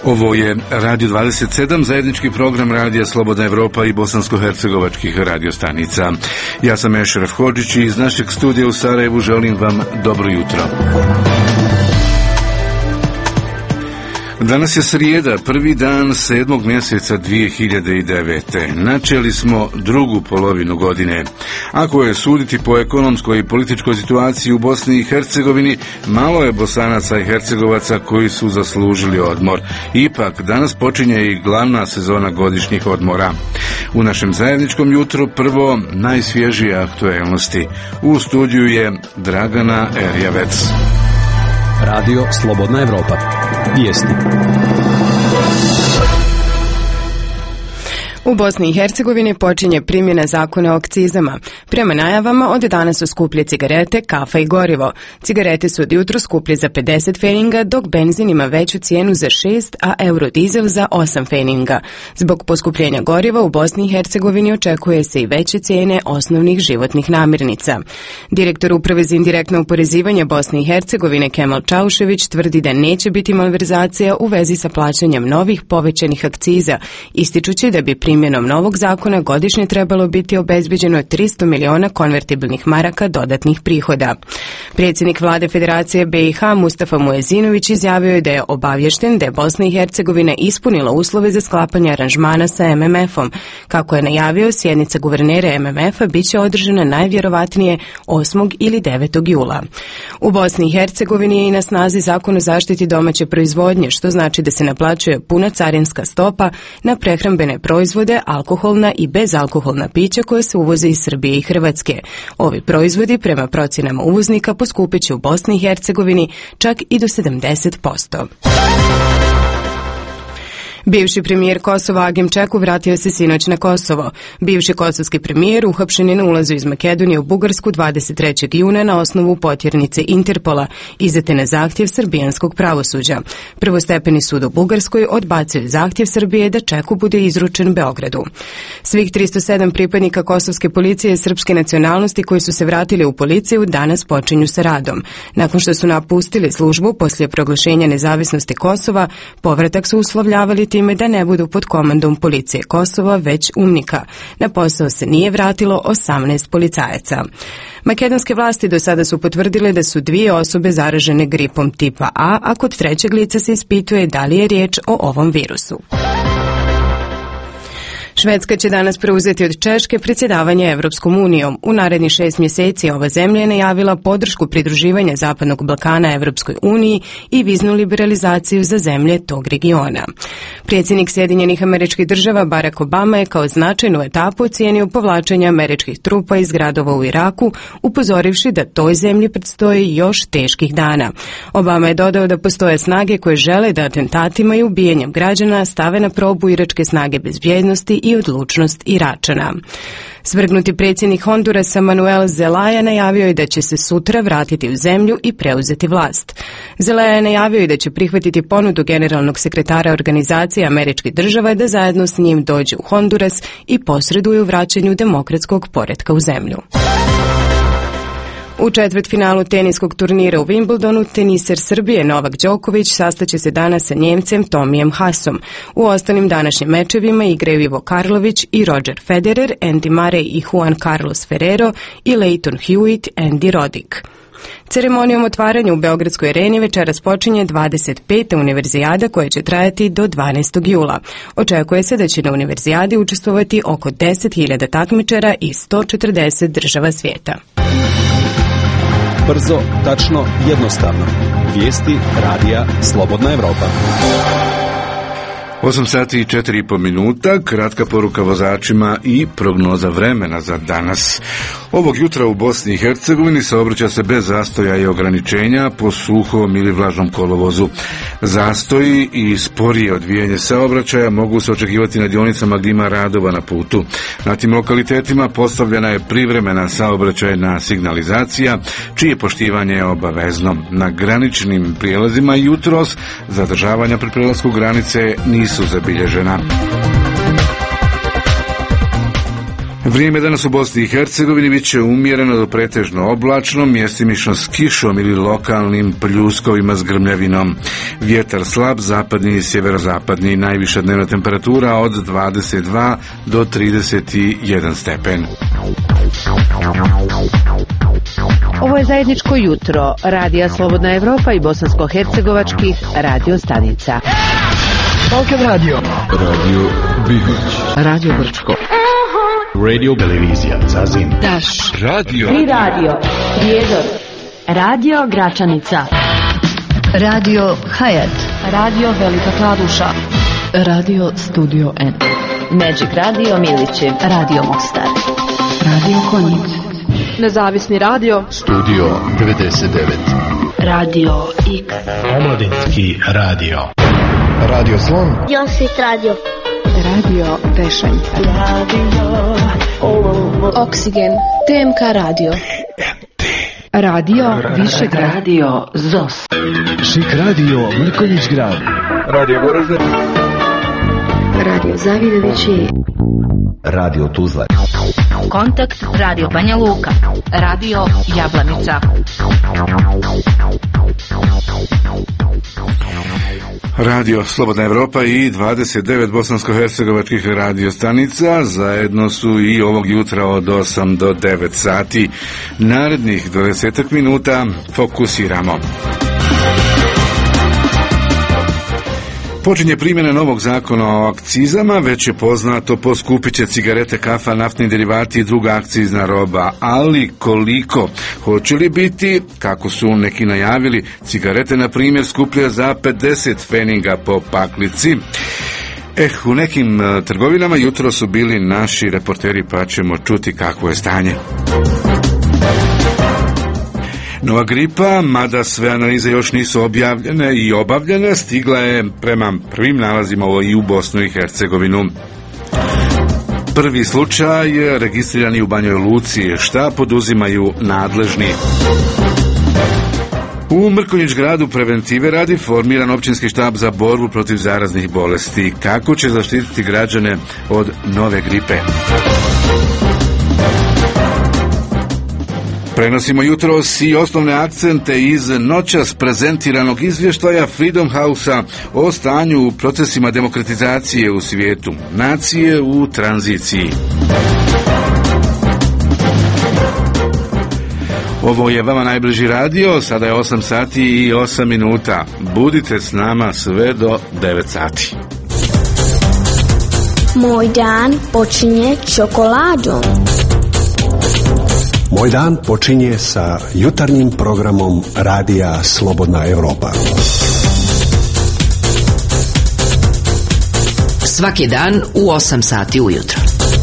Ovo je Radio 27, zajednički program Radija Slobodna Evropa i bosansko-hercegovačkih radiostanica. Ja sam Ešref Hodžić i iz našeg studija u Sarajevu želim vam dobro jutro. Danas je srijeda, prvi dan 7. mjeseca 2009. Načeli smo drugu polovinu godine. Ako je suditi po ekonomskoj i političkoj situaciji u Bosni i Hercegovini, malo je Bosanaca i Hercegovaca koji su zaslužili odmor. Ipak, danas počinje i glavna sezona godišnjih odmora. U našem zajedničkom jutru prvo najsvježije aktuelnosti. U studiju je Dragana Erjavec. Radio Slobodna Evropa. Vijesti. U Bosni i Hercegovini počinje primjena zakona o akcizama. Prema najavama, od danas su skuplje cigarete, kafa i gorivo. Cigarete su od jutro skuplje za 50 feninga, dok benzin ima veću cijenu za 6, a eurodizel za 8 feninga. Zbog poskupljenja goriva u Bosni i Hercegovini očekuje se i veće cijene osnovnih životnih namirnica. Direktor Uprave za indirektno oporezivanje Bosne i Hercegovine Kemal Čaušević tvrdi da neće biti malverzacija u vezi sa plaćanjem novih povećanih akciza, ističući da bi primjenom novog zakona godišnje trebalo biti obezbeđeno 300 miliona konvertibilnih maraka dodatnih prihoda. Predsjednik vlade Federacije BiH Mustafa Muezinović izjavio je da je obavješten da je Bosna i Hercegovina ispunila uslove za sklapanje aranžmana sa MMF-om. Kako je najavio, sjednica guvernera MMF-a biće održana najvjerovatnije 8. ili 9. jula. U Bosni i Hercegovini je i na snazi zakon o zaštiti domaće proizvodnje, što znači da se naplaćuje puna carinska stopa na prehrambene proizvode, alkoholna i bezalkoholna pića koje se uvoze iz Srbije i Hrvatske. Ovi proizvodi, prema procjenama uvoznika, poskupit će u Bosni i Hercegovini čak i do 70%. Bivši premijer Kosova Agim Čeku vratio se sinoć na Kosovo. Bivši kosovski premijer uhapšen je na ulazu iz Makedonije u Bugarsku 23. juna na osnovu potjernice Interpola, izdate na zahtjev srbijanskog pravosuđa. Prvostepeni sud u Bugarskoj odbacio je zahtjev Srbije da Čeku bude izručen Beogradu. Svih 307 pripadnika kosovske policije srpske nacionalnosti koji su se vratili u policiju danas počinju sa radom. Nakon što su napustili službu poslije proglašenja nezavisnosti Kosova, povratak su uslovljavali time da ne budu pod komandom policije Kosova, već UNMIK-a. Na posao se nije vratilo 18 policajaca. Makedonske vlasti do sada su potvrdile da su 2 osobe zaražene gripom tipa a kod trećeg lica se ispituje da li je riječ o ovom virusu. Švedska će danas preuzeti od Češke predsjedavanje Evropskom unijom. U narednih 6 mjeseci ova zemlja je najavila podršku pridruživanja Zapadnog Balkana Evropskoj uniji i viznu liberalizaciju za zemlje tog regiona. Predsjednik Sjedinjenih Američkih Država Barack Obama je kao značajnu etapu ocijenio povlačenje američkih trupa iz gradova u Iraku, upozorivši da toj zemlji predstoji još teških dana. Obama je dodao da postoje snage koje žele da atentatima i ubijanjem građana stave na probu iračke snage bezbjednosti i odlučnost Iračana. Svrgnuti predsjednik Hondurasa Manuel Zelaya najavio je da će se sutra vratiti u zemlju i preuzeti vlast. Zelaya je najavio i da će prihvatiti ponudu generalnog sekretara Organizacije Američkih Država da zajedno s njim dođe u Honduras i posreduje u vraćanju demokratskog poretka u zemlju. U četvrtfinalu teniskog turnira u Wimbledonu teniser Srbije Novak Đoković sastaće se danas sa Njemcem Tomijem Haasom. U ostalim današnjim mečevima igraju Ivo Karlović i Roger Federer, Andy Murray i Juan Carlos Ferrero i Leighton Hewitt, Andy Roddick. Ceremonijom otvaranja u Beogradskoj areni večeras počinje 25. univerzijada koja će trajati do 12. jula. Očekuje se da će na univerzijadi učestvovati oko 10.000 takmičara iz 140 država svijeta. Brzo, tačno, jednostavno. Vijesti Radija Slobodna Evropa. 8 sati i 4,5 minuta, kratka poruka vozačima i prognoza vremena za danas. Ovog jutra u Bosni i Hercegovini saobraća se bez zastoja i ograničenja po suhom ili vlažnom kolovozu. Zastoji i sporije odvijanje saobraćaja mogu se očekivati na dionicama gdje ima radova na putu. Na tim lokalitetima postavljena je privremena saobraćajna signalizacija, čije poštivanje je obavezno. Na graničnim prijelazima jutros zadržavanja pri prelasku granice nisu zabilježena. Vrijeme danas u Bosni i Hercegovini bit će umjereno do pretežno oblačno, mjestimično s kišom ili lokalnim pljuskovima s grmljavinom. Vjetar slab, zapadni i sjeverozapadni, najviša dnevna temperatura od 22 do 31 stepen. Ovo je zajedničko jutro Radija Slobodna Evropa i bosansko-hercegovačkih radio stanica. Balkan Radio. Radio Bihać. Radio Brčko. Radio Televizija Zazin. Daš. Radio. Tri radio. Prijedor. Radio Gračanica. Radio Hayat. Radio Velika Kladuša. Radio Studio N. Magic Radio Milići. Radio Mostar. Radio Konjic. Nezavisni radio. Studio 99. Radio X. Omladinski radio. Radio Slon. Josit Radio. Radio Tešanj. Radio Oksigen. TMK Radio. Radio Višegrad. Radio ZOS. Šik radio Mrkonjić Grad. Radio Goražde. Radio Zavidovići. Radio Tuzla. Kontakt Radio Banja Luka. Radio Jablanica. Radio Slobodna Evropa i 29 bosansko-hercegovačkih radiostanica zajedno su i ovog jutra od 8 do 9 sati. Narednih 20 minuta fokusiramo. Počinje primjena novog zakona o akcizama, već je poznato poskupit će cigarete, kafa, naftni derivati i druga akcizna roba, ali koliko? Hoće li biti, kako su neki najavili, cigarete na primjer skuplje za 50 pfeninga po paklici? U nekim trgovinama jutro su bili naši reporteri, pa ćemo čuti kakvo je stanje. Nova gripa, mada sve analize još nisu objavljene i obavljene, stigla je prema prvim nalazima i u Bosnu i Hercegovinu. Prvi slučaj registriran je u Banjoj Luci. Šta poduzimaju nadležni? U Mrkonjić Gradu preventive radi formiran općinski štab za borbu protiv zaraznih bolesti. Kako će zaštititi građane od nove gripe? Prenosimo jutros i osnovne akcente iz noćas prezentiranog izvještaja Freedom House-a o stanju u procesima demokratizacije u svijetu, nacije u tranziciji. Ovo je vama najbliži radio, sada je 8 sati i 8 minuta. Budite s nama sve do 9 sati. Moj dan počinje čokoladom. Moj dan počinje sa jutarnjim programom Radija Slobodna Evropa. Svaki dan u 8 sati ujutro.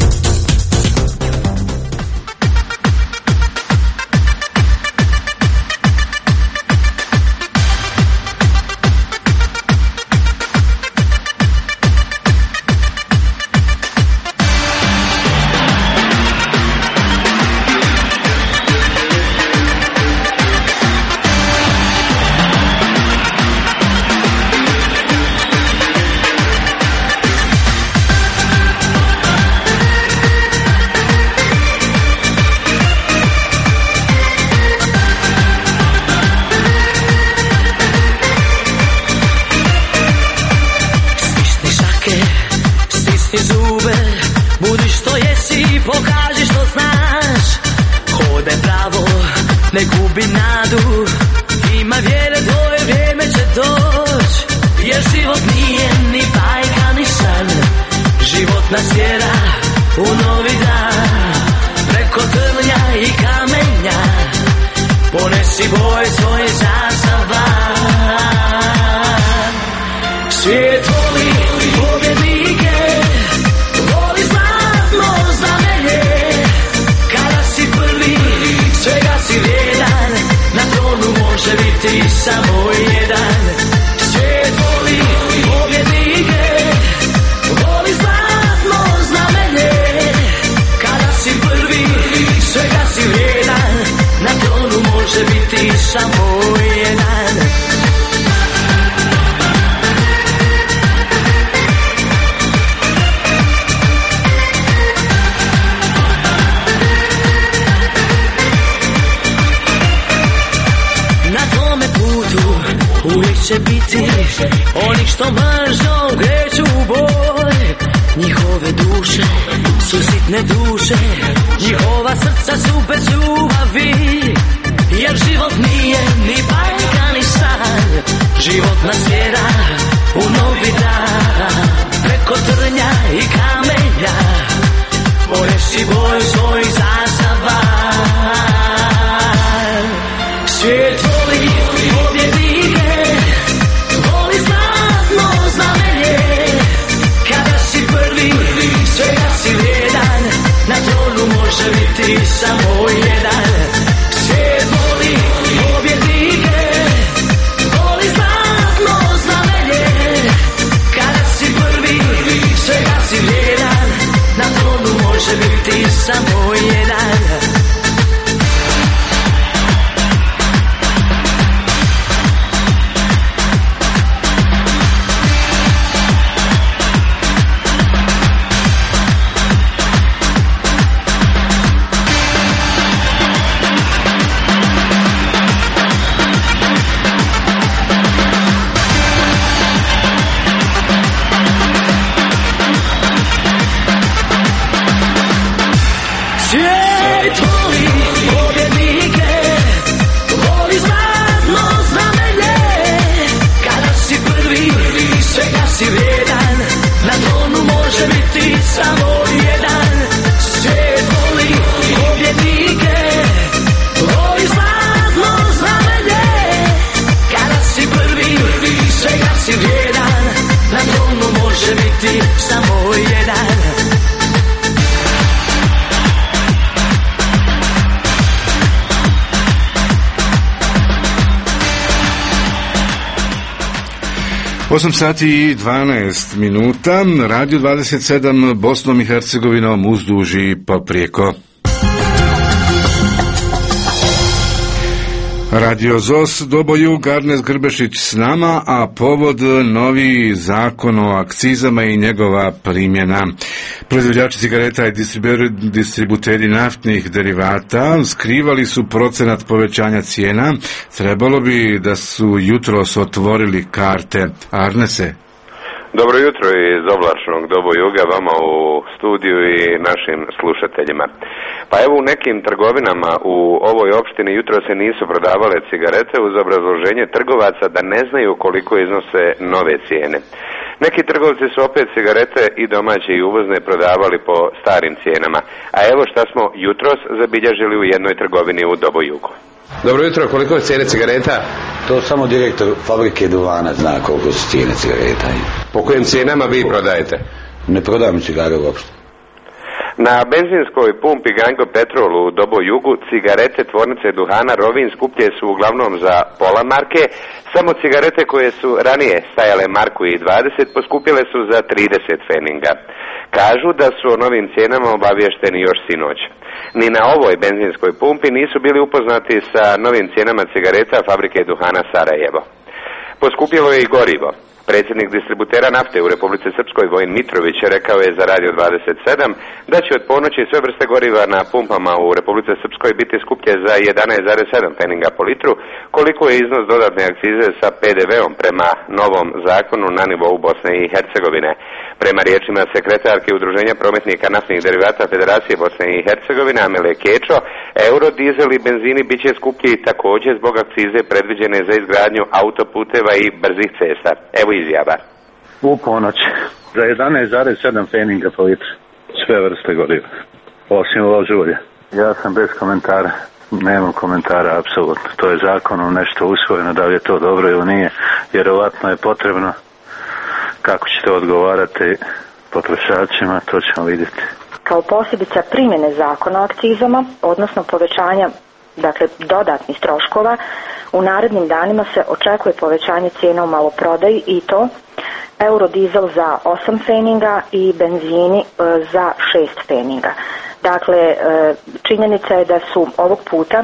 Ne gubi nadu, ima vjere, tvoje vrijeme će doć. Jer život nije ni bajka ni san, život nas tjera u novi dan. Preko trnja i kamenja ponesi boj svoj za van. Svijet voli pobjednike, voli zlatno znamenje. Kada si prvi, svega si vrijedan, na tronu može biti samo jedan. Svijet voli pobjednike, voli zlatno znamenje. Kada si prvi, svega si vrijedan, na tronu može biti samo jedan. onih što mržnjom kreću u boj. Njihove duše su sitne duše, njihova srca su bez ljubavi, jer život nije ni bajka ni san. Život nas tjera u novi dan, preko trnja i kamenja, boreći boj svoj zastava. Svijet voli pobjednike, voli zlatno znamenje. Kada si prvi, svega si vrijedan, na tronu može biti samo jedan. Svijet voli pobjednike, voli zlatno znamenje. Kada si prvi, svega si vrijedan, na tronu može biti samo jedan. Samo jedan. Svijet voli pobjednike, voli zlatno znamenje. Kada si prvi, svega si vrijedan, na tronu može biti samo jedan. Osam sati i 12 minuta, Radio 27 Bosnom i Hercegovinom uzduž i poprijeko. Radio ZOS, Dobojug, Arnes Grbešić s nama, a povod novi zakon o akcizama i njegova primjena. Proizvođači cigareta i distributeri naftnih derivata skrivali su procenat povećanja cijena. Trebalo bi da su jutros otvorili karte. Arnese. Dobro jutro iz oblačnog Dobojuga, vama u studiju i našim slušateljima. Pa evo, u nekim trgovinama u ovoj opštini jutro se nisu prodavale cigarete uz obrazloženje trgovaca da ne znaju koliko iznose nove cijene. Neki trgovci su opet cigarete i domaće i uvozne prodavali po starim cijenama. A evo šta smo jutros zabilježili u jednoj trgovini u Dobojugu. Dobro jutro, koliko je cijene cigareta? To samo direktor fabrike duvana zna koliko su cijene cigareta. Po kojim cijenama vi prodajete? Ne prodajemo cigare uopšte. Na benzinskoj pumpi Gango Petrol u Dobojugu cigarete tvornice duhana Rovin skuplje su uglavnom za pola marke, samo cigarete koje su ranije stajale marku i 20 poskupile su za 30 pfeninga. Kažu da su o novim cijenama obavješteni još sinoć. Ni na ovoj benzinskoj pumpi nisu bili upoznati sa novim cijenama cigareta fabrike duhana Sarajevo. Poskupilo je i gorivo. Predsjednik distributera nafte u Republici Srpskoj Vojin Mitrović rekao je za Radio 27 da će od ponoći sve vrste goriva na pumpama u Republici Srpskoj biti skuplje za 11,7 pfeninga po litru, koliko je iznos dodatne akcize sa PDV-om prema novom zakonu na nivou Bosne i Hercegovine. Prema riječima sekretarke Udruženja prometnika naftnih derivata Federacije Bosne i Hercegovine Amele Kečo, euro, dizel i benzini bit će skuplji također zbog akcize predviđene za izgradnju autoputeva i brzih cesta. Evo izjava. U ponoć za 11,7 pfeninga po litru sve vrste goriva, osim lož ulja. Ja sam bez komentara, nemam komentara apsolutno. To je zakonom nešto usvojeno, da li je to dobro ili nije, vjerovatno je potrebno. Kako će to odgovarati potrošačima, to ćemo vidjeti. Kao posljedica primjene zakona o akcizama, odnosno povećanja dodatnih troškova, u narednim danima se očekuje povećanje cijena u maloprodaji i to eurodizel za 8 pfeninga i benzini za 6 pfeninga. Dakle, činjenica je da su ovog puta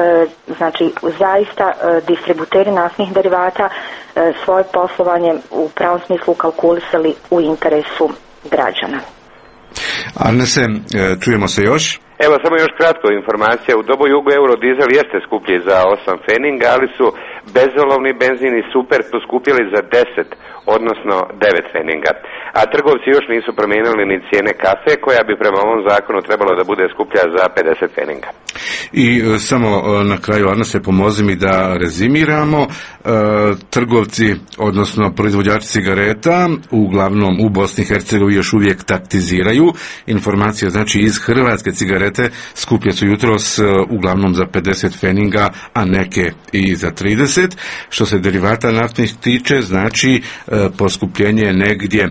zaista distributeri naftnih derivata svoje poslovanje u pravom smislu kalkulisali u interesu građana. Arnese, čujemo se još? Evo samo još kratko informacija. U Dobojugu eurodizel jeste skuplji za 8 pfeninga, ali su bezolovni benzin i super poskupjeli za 10, odnosno 9 feninga. A trgovci još nisu promijenili ni cijene kafe, koja bi prema ovom zakonu trebalo da bude skuplja za 50 feninga. I samo na kraju, Arna, se pomozi mi da rezimiramo. Trgovci, odnosno proizvođači cigareta, uglavnom u Bosni i Hercegovini još uvijek taktiziraju. Informacija znači iz Hrvatske cigarete skuplje su jutros uglavnom za 50 feninga, a neke i za 30. Što se derivata naftnih tiče, znači poskupljenje je negdje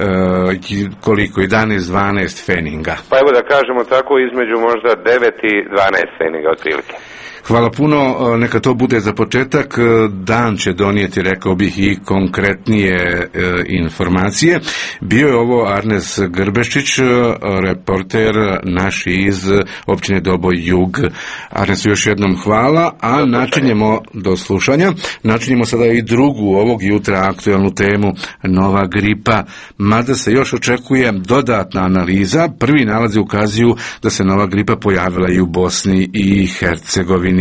koliko, 11-12 feninga. Pa evo da kažemo tako, između možda 9 i 12 feninga otprilike. Hvala puno, neka to bude za početak. Dan će donijeti, rekao bih, i konkretnije informacije. Bio je ovo Arnes Grbešić, reporter naš iz općine Doboj Jug. Arnesu još jednom hvala, a do slušanja. Načinjemo sada i drugu ovog jutra aktualnu temu, nova gripa. Mada se još očekuje dodatna analiza, prvi nalazi ukazuju da se nova gripa pojavila i u Bosni i Hercegovini.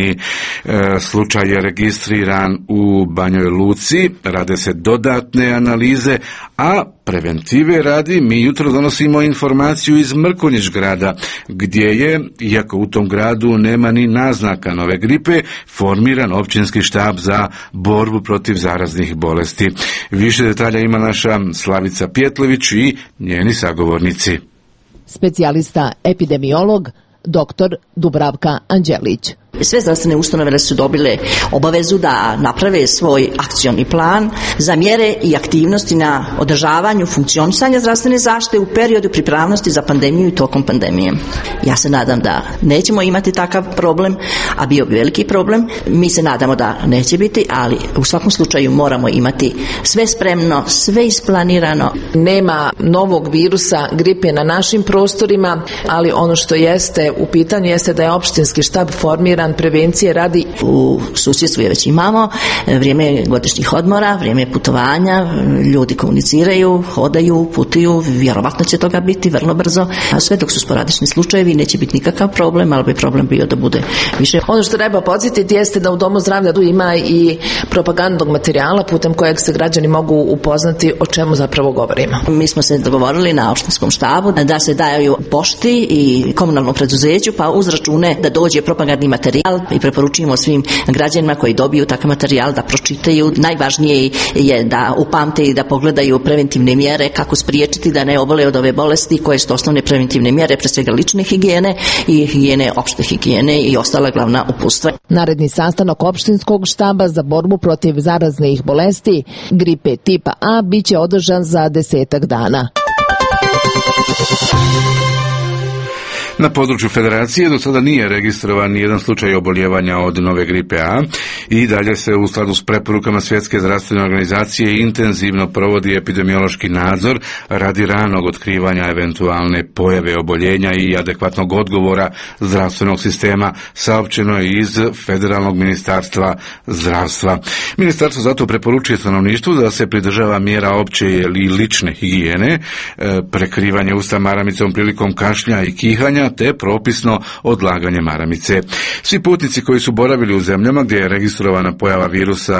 Slučaj je registriran u Banjoj Luci, rade se dodatne analize, a preventive radi mi jutro donosimo informaciju iz Mrkonjić grada, gdje je, iako u tom gradu nema ni naznaka nove gripe, formiran općinski štab za borbu protiv zaraznih bolesti. Više detalja ima naša Slavica Pjetlović i njeni sagovornici. Specijalista epidemiolog dr. Dubravka Anđelić. Sve zdravstvene ustanove su dobile obavezu da naprave svoj akcioni plan za mjere i aktivnosti na održavanju funkcionisanja zdravstvene zaštite u periodu pripravnosti za pandemiju i tokom pandemije. Ja se nadam da nećemo imati takav problem, a bio bi veliki problem. Mi se nadamo da neće biti, ali u svakom slučaju moramo imati sve spremno, sve isplanirano. Nema novog virusa gripe na našim prostorima, ali ono što jeste u pitanju jeste da je opštinski štab formiran prevencije radi. U susjedstvu je već imamo vrijeme godišnjih odmora, vrijeme putovanja, ljudi komuniciraju, hodaju, putuju, vjerovatno će toga biti vrlo brzo, a sve dok su sporadični slučajevi neće biti nikakav problem, ali bi problem bio da bude više. Ono što treba podsjetiti jeste da u Domu zdravlja tu ima i propagandnog materijala putem kojeg se građani mogu upoznati o čemu zapravo govorimo. Mi smo se dogovorili na opštinskom štabu da se daju pošti i komunalnom preduzeću, pa uz račune da dođe propagandni materijal i preporučujemo svim građanima koji dobiju takav materijal da pročitaju. Najvažnije je da upamte i da pogledaju preventivne mjere kako spriječiti da ne obole od ove bolesti, koje su osnovne preventivne mjere, pre svega lične higijene i higijene, opšte higijene i ostala glavna uputstva. Naredni sastanak opštinskog štaba za borbu protiv zaraznih bolesti gripe tipa A biće održan za 10 dana. Na području Federacije do sada nije registrovan nijedan slučaj oboljevanja od nove gripe A i dalje se u skladu s preporukama Svjetske zdravstvene organizacije intenzivno provodi epidemiološki nadzor radi ranog otkrivanja eventualne pojave oboljenja i adekvatnog odgovora zdravstvenog sistema, saopćeno je iz Federalnog ministarstva zdravstva. Ministarstvo zato preporučuje stanovništvu da se pridržava mjera opće i lične higijene, prekrivanje usta maramicom prilikom kašlja i kihanja, te propisno odlaganje maramice. Svi putnici koji su boravili u zemljama gdje je registrovana pojava virusa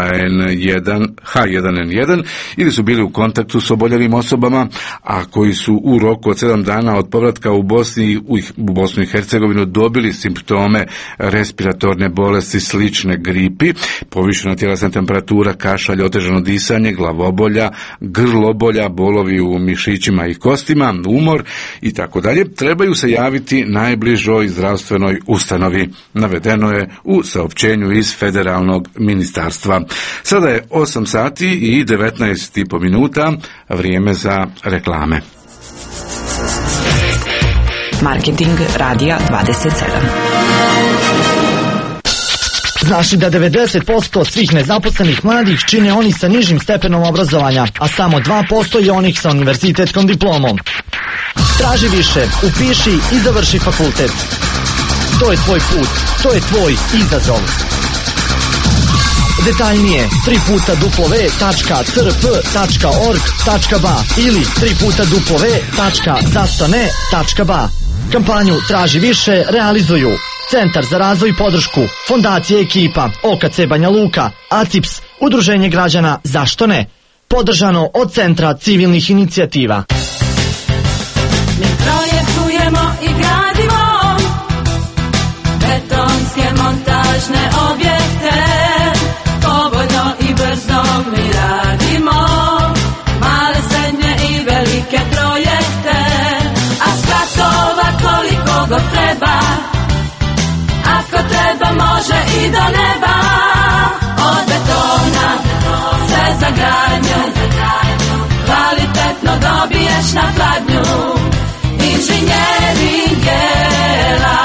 H1N1 ili su bili u kontaktu s oboljelim osobama, a koji su u roku od 7 dana od povratka u Bosnu i Hercegovinu dobili simptome respiratorne bolesti slične gripi, povišena tjelesna temperatura, kašalj, otežano disanje, glavobolja, grlobolja, bolovi u mišićima i kostima, umor i tako dalje, trebaju se javiti najbližoj zdravstvenoj ustanovi. Navedeno je u saopćenju iz Federalnog ministarstva. Sada je 8 sati i 19,5 minuta, vrijeme za reklame. Marketing radija 27. Znaš li da 90% svih nezaposlenih mladih čine oni sa nižim stepenom obrazovanja, a samo 2% je onih sa univerzitetskom diplomom? Traži više, upiši i završi fakultet. To je tvoj put, to je tvoj izazov. Detaljnije www.crp.org.ba ili www.zastane.ba. Kampanju Traži više realizuju Centar za razvoj i podršku, Fondacija Ekipa, OKC Banja Luka, ACIPS, Udruženje građana Zašto ne? Podržano od Centra civilnih inicijativa. Mi projektujemo i gradimo betonske montažne objekte, povoljno i brzo mi radimo male, srednje i velike projekte, a spratova koliko god treba, ako treba može i do neba, od betona sve za gradnju, kvalitetno dobiješ na pladnju, inženjering jela,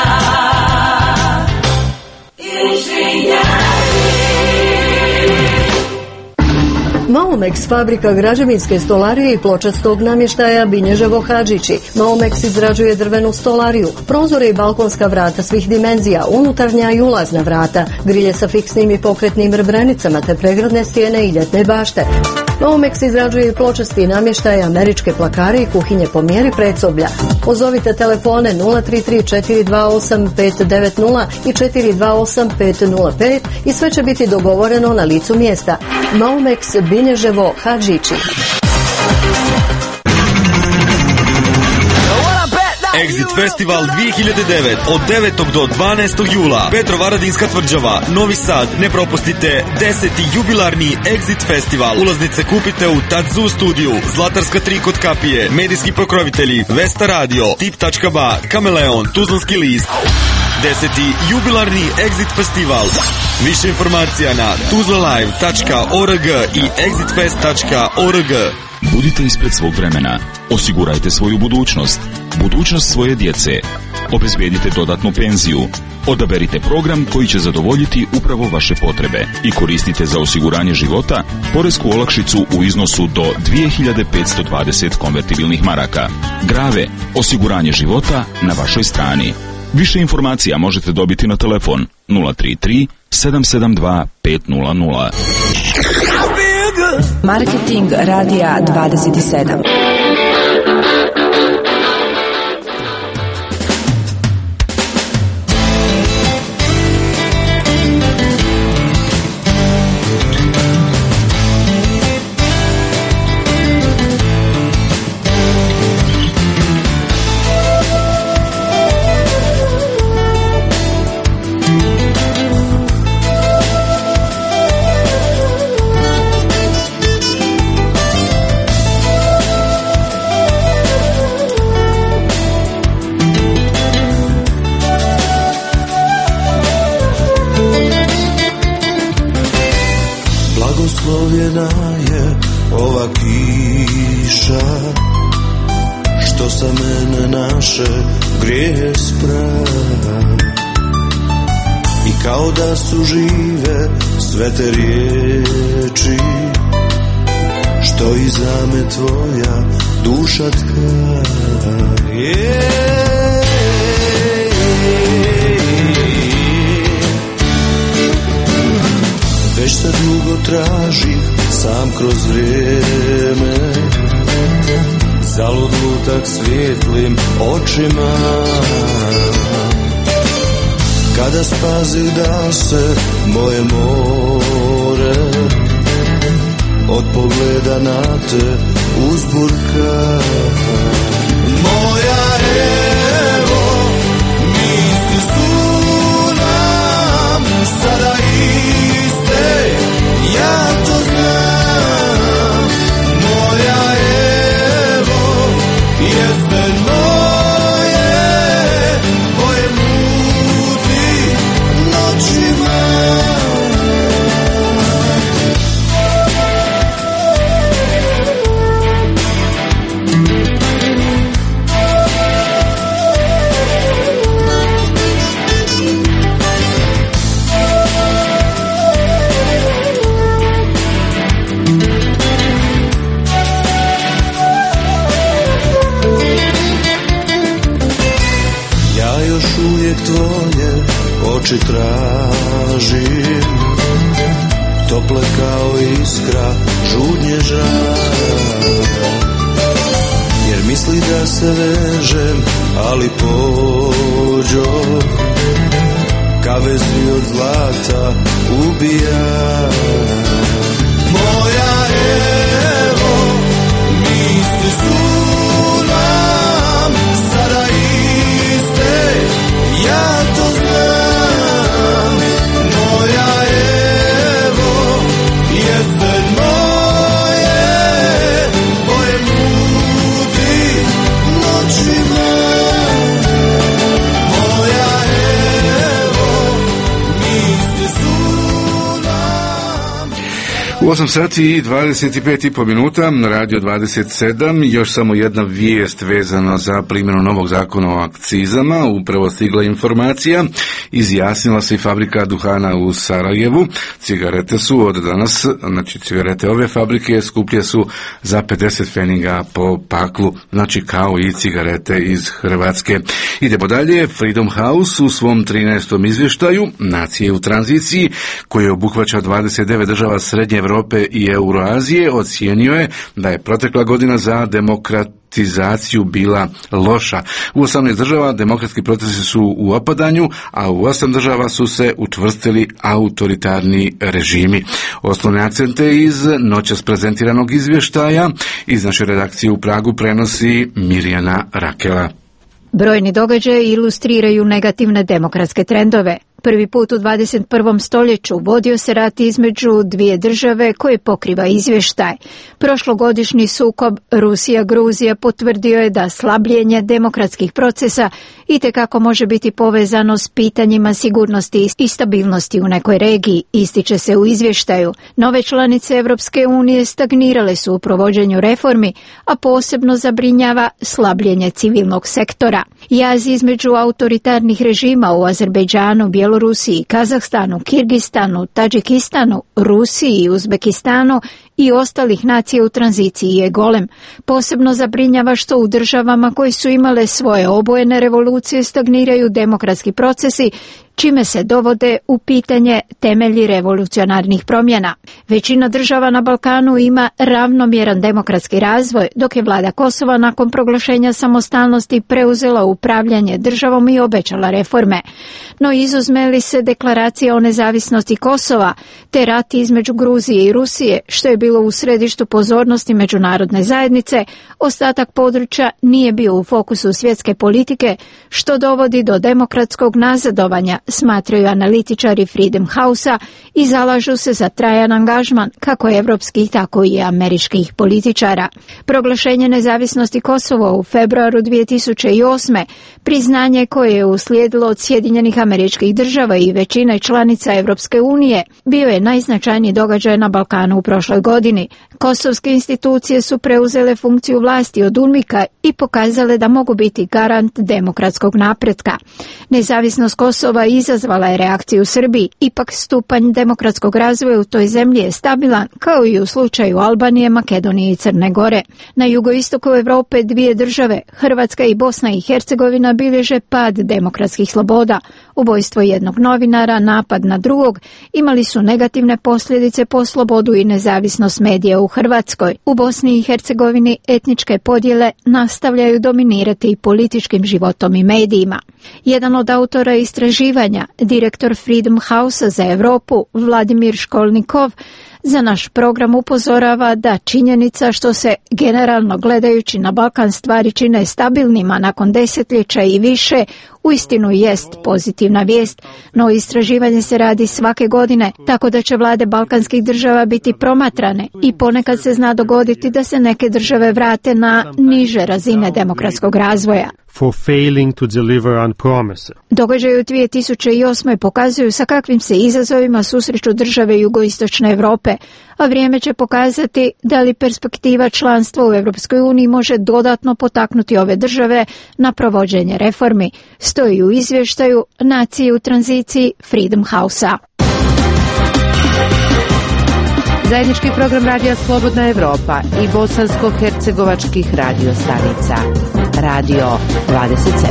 Maumex, fabrika građevinske stolarije i pločastog namještaja Binježevo Hadžići. Maumex izrađuje drvenu stolariju, prozore i balkonska vrata svih dimenzija, unutarnja i ulazna vrata, grilje sa fiksnim i pokretnim rebrenicama te pregradne stijene i ljetne bašte. Maumex izrađuje i pločasti namještaj, američke plakare i kuhinje po mjeri predsoblja. Pozovite telefone 033 428 590 i 428 505 i sve će biti dogovoreno na licu mjesta. Maumex, Binježevo Hadžići. Exit Festival 2009 od 9. do 12. jula. Petrovaradinska tvrđava, Novi Sad. Ne propustite 10. jubilarni Exit Festival. Ulaznice kupite u Tadzu studiju, Zlatarska 3 kod kapije, medijski pokrovitelji, Vesta Radio, Tip.ba, Kameleon, Tuzlanski list. 10. jubilarni Exit Festival. Više informacija na tuzlalive.org i exitfest.org. Budite ispred svog vremena. Osigurajte svoju budućnost. Budućnost svoje djece. Obezbedite dodatnu penziju. Odaberite program koji će zadovoljiti upravo vaše potrebe i koristite za osiguranje života poresku olakšicu u iznosu do 2520 konvertibilnih maraka. Grave, osiguranje života na vašoj strani. Više informacija možete dobiti na telefon 033 772 500. Marketing Radija 27. Blagoslovljena je ova kiša, što sa mene naše grijehe spra. I kao da su žive sve te riječi, što iza me tvoja duša tka. Već se dugo tražim sam kroz vrijeme, zalud lutak svijetlim očima. Kada spazih da se moje more od pogleda na te uzburka. Moja evo, misli su nam sada iste, ja to znam. Moja evo, jeste moje, tvoje muti noćima. Tvoje oči tražim, tople kao iskra žudnje žar. Jer misli da se vežem, ali pođo, kavezi od zlata ubija. Moja evo, misli su nam sada iste, ja to znam. Moja evo, jeste moje, moje ludi noćima. Moja evo, misli su nam. U 8 sati i 25,5 minuta na Radio 27 još samo jedna vijest vezana za primjenu novog zakona o akcizama. Upravo stigla informacija, izjasnila se i fabrika duhana u Sarajevu. Cigarete su od danas, znači cigarete ove fabrike skuplje su za 50 pfeniga po paklu, znači kao i cigarete iz Hrvatske. Idemo dalje. Freedom House u svom 13. izvještaju Nacije u tranziciji, koji obuhvaća 29 država Srednje Europe i Euroazije, ocijenio je da je protekla godina za demokratizaciju bila loša. U 18 država demokratski procesi su u opadanju, a u 8 država su se učvrstili autoritarni režimi. Osnovne akcente iz noćas prezentiranog izvještaja iz naše redakcije u Pragu prenosi Mirjana Rakela. Brojni događaji ilustriraju negativne demokratske trendove. Prvi put u 21. stoljeću vodio se rat između dvije države koje pokriva izvještaj. Prošlogodišnji sukob Rusija-Gruzija potvrdio je da slabljenje demokratskih procesa itekako može biti povezano s pitanjima sigurnosti i stabilnosti u nekoj regiji, ističe se u izvještaju. Nove članice Europske unije stagnirale su u provođenju reformi, a posebno zabrinjava slabljenje civilnog sektora. Jaz između autoritarnih režima u Azerbejdžanu, Bjelorusiji, Kazahstanu, Kirgistanu, Tadžikistanu, Rusiji i Uzbekistanu i ostalih nacija u tranziciji je golem. Posebno zabrinjava što u državama koje su imale svoje obojene revolucije stagniraju demokratski procesi, čime se dovode u pitanje temelji revolucionarnih promjena. Većina država na Balkanu ima ravnomjeran demokratski razvoj, dok je vlada Kosova nakon proglašenja samostalnosti preuzela upravljanje državom i obećala reforme. No izuzme li se deklaracija o nezavisnosti Kosova, te rat između Gruzije i Rusije, što je bilo u središtu pozornosti međunarodne zajednice, ostatak područja nije bio u fokusu svjetske politike, što dovodi do demokratskog nazadovanja, smatraju analitičari Freedom House-a i zalažu se za trajan angažman kako evropskih, tako i američkih političara. Proglašenje nezavisnosti Kosova u februaru 2008. priznanje koje je uslijedilo od Sjedinjenih Američkih Država i većine članica Evropske unije bio je najznačajniji događaj na Balkanu u prošloj godini. Kosovske institucije su preuzele funkciju vlasti od UNMIK-a i pokazale da mogu biti garant demokratskog napretka. Nezavisnost Kosova izazvala je reakciju u Srbiji, ipak stupanj demokratskog razvoja u toj zemlji je stabilan, kao i u slučaju Albanije, Makedonije i Crne Gore. Na jugoistoku Europe dvije države, Hrvatska i Bosna i Hercegovina, bilježe pad demokratskih sloboda. Ubojstvo jednog novinara, napad na drugog imali su negativne posljedice po slobodu i nezavisnost medija u Hrvatskoj. U Bosni i Hercegovini etničke podjele nastavljaju dominirati političkim životom i medijima. Jedan od autora istraživanja, direktor Freedom House za Europu, Vladimir Školnikov, za naš program upozorava da činjenica što se generalno gledajući na Balkan stvari čine stabilnima nakon desetljeća i više uistinu jest pozitivna vijest, no istraživanje se radi svake godine, tako da će vlade balkanskih država biti promatrane i ponekad se zna dogoditi da se neke države vrate na niže razine demokratskog razvoja. For failing to deliver on promises. Događaji u 2008. pokazuju sa kakvim se izazovima susreću države jugoistočne Europe, a vrijeme će pokazati da li perspektiva članstva u Europskoj uniji može dodatno potaknuti ove države na provođenje reformi, stoji u izvještaju Nacije u tranziciji Freedom House-a. Zajednički program Radija Slobodna Evropa i bosansko-hercegovačkih radio stanica. Radio 27.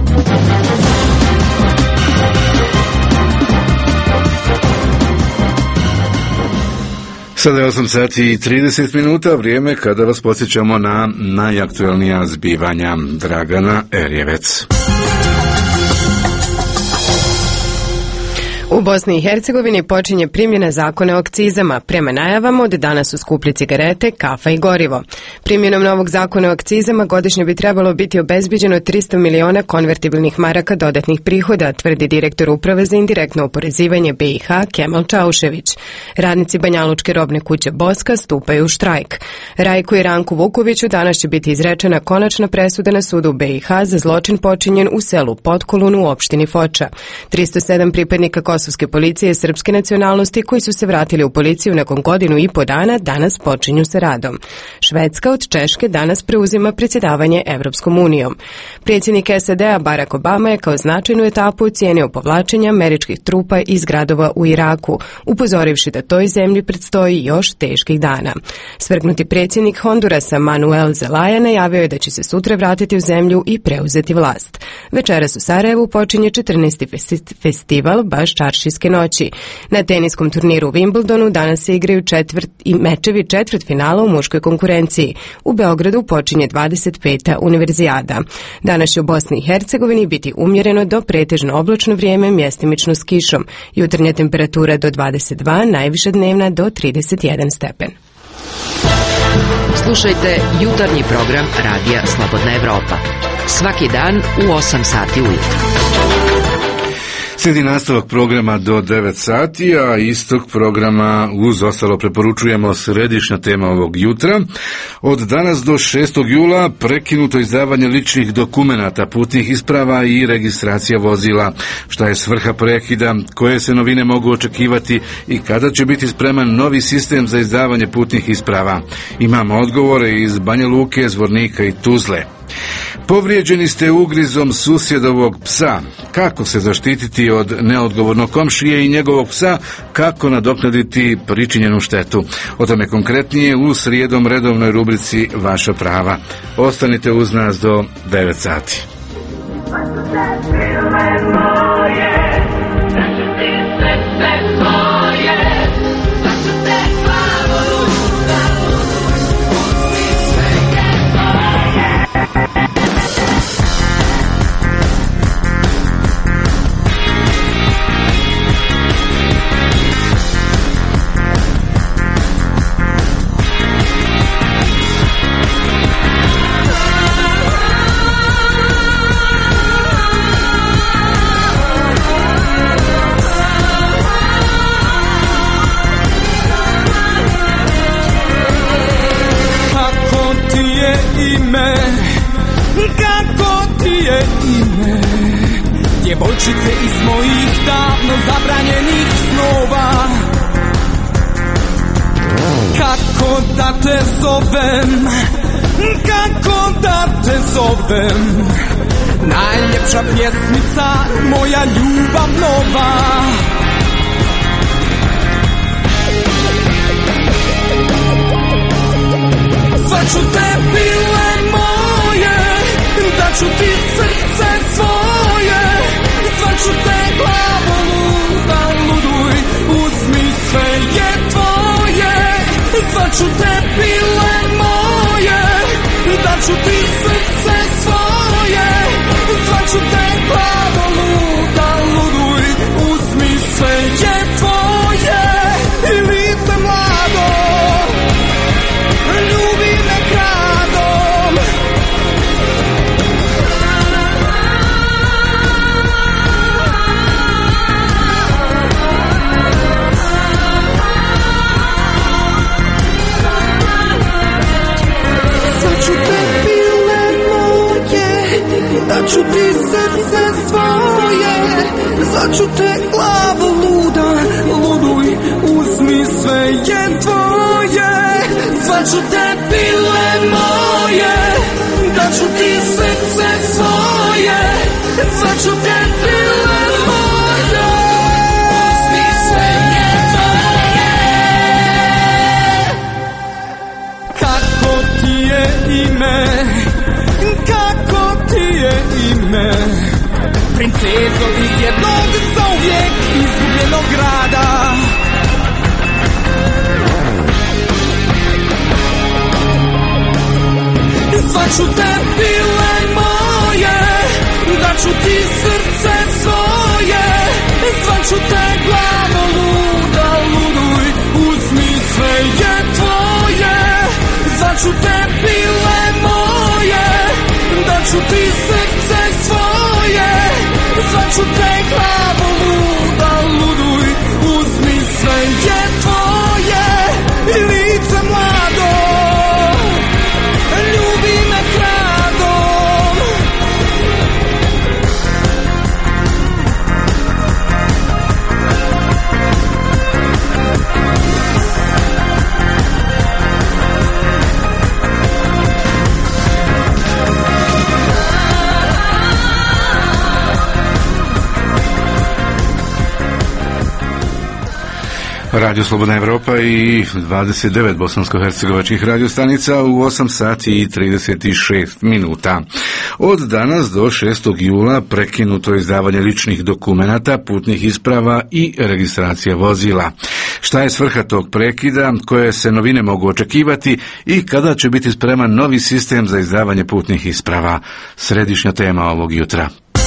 Sada je 8 sati i 30 minuta, vrijeme kada vas podsjećamo na najaktualnija zbivanja. Dragana Erjevec. U Bosni i Hercegovini počinje primjena zakona o akcizama. Prema najavama od danas su skuplje cigarete, kafa i gorivo. Primjenom novog zakona o akcizama godišnje bi trebalo biti obezbiđeno 300 miliona konvertibilnih maraka dodatnih prihoda, tvrdi direktor Uprave za indirektno oporezivanje BiH Kemal Čaušević. Radnici Banjalučke robne kuće Boska stupaju u štrajk. Rajku i Ranku Vukoviću danas će biti izrečena konačna presuda na sudu BiH za zločin počinjen u selu Potkolun u opštini Foča. 307 pripadnika kosovske policije srpske nacionalnosti koji su se vratili u policiju nakon godinu i po dana danas počinju sa radom. Švedska od Češke danas preuzima predsjedavanje Evropskom unijom. Predsjednik SAD-a Barack Obama je kao značajnu etapu ocijenio povlačenje američkih trupa iz gradova u Iraku, upozorivši da toj zemlji predstoji još teških dana. Svrgnuti predsjednik Hondurasa Manuel Zelaya najavio je da će se sutra vratiti u zemlju i preuzeti vlast. Večeras u Sarajevu počinje 14. festival baš čaršijske noći. Na teniskom turniru u Wimbledonu danas se igraju mečevi četvrtfinala u muškoj konkurenciji. U Beogradu počinje 25. univerzijada. Danas će u Bosni i Hercegovini biti umjereno do pretežno oblačno vrijeme, mjestimično s kišom. Jutarnja temperatura do 22, najviša dnevna do 31 stepen. Slušajte jutarnji program Radija Slobodna Evropa. Svaki dan u 8 sati ujutro. Slijedi nastavak programa do 9 sati, a istog programa uz ostalo preporučujemo središnja tema ovog jutra. Od danas do 6. jula prekinuto izdavanje ličnih dokumenata, putnih isprava i registracija vozila. Šta je svrha prekida, koje se novine mogu očekivati i kada će biti spreman novi sistem za izdavanje putnih isprava. Imamo odgovore iz Banja Luke, Zvornika i Tuzle. Povrijeđeni ste ugrizom susjedovog psa. Kako se zaštititi od neodgovornog komšije i njegovog psa? Kako nadoknaditi pričinjenu štetu? O tome konkretnije u srijedom redovnoj rubrici Vaša prava. Ostanite uz nas do 9 sati. Djevojčice iz mojih davno zabranjenih snova. Kako da te zovem, kako da te zovem, najljepša pjesmica, moja ljubav nova. Zvaću te bile moje, daću ti srce svoje. Zvaću te glavo luda, luduj, uzmi sve je tvoje. Zvaću te bile moje, daću ti srce svoje. Zvaću te glavo luda, luduj, uzmi sve je tvoje. I lice mlado, ljubi me kradom. Daću ti srce svoje, zvaću te glavo luda, luduj, uzmi sve je tvoje. Zvaću te bile moje, daću ti srce svoje, zvaću te bile moje, uzmi sve je tvoje. Kako ti je ime, kako ti je ime, princezo iz jednog zauvijek izgubljenog grada. Zvaću te bile moje, daću ti srce svoje, zvaću te Zvaću te pile moje, daću ti srce svoje. Zvaću te glavo luda, luduj, uzmi sve je tvoje. I lice mlado, ljubi me kradom. Radio Slobodna Evropa i 29 bosansko-hercegovačkih radiostanica u 8 sati i 36 minuta. Od danas do 6. jula prekinuto je izdavanje ličnih dokumenata, putnih isprava i registracija vozila. Šta je svrha tog prekida, koje se novine mogu očekivati i kada će biti spreman novi sistem za izdavanje putnih isprava? Središnja tema ovog jutra.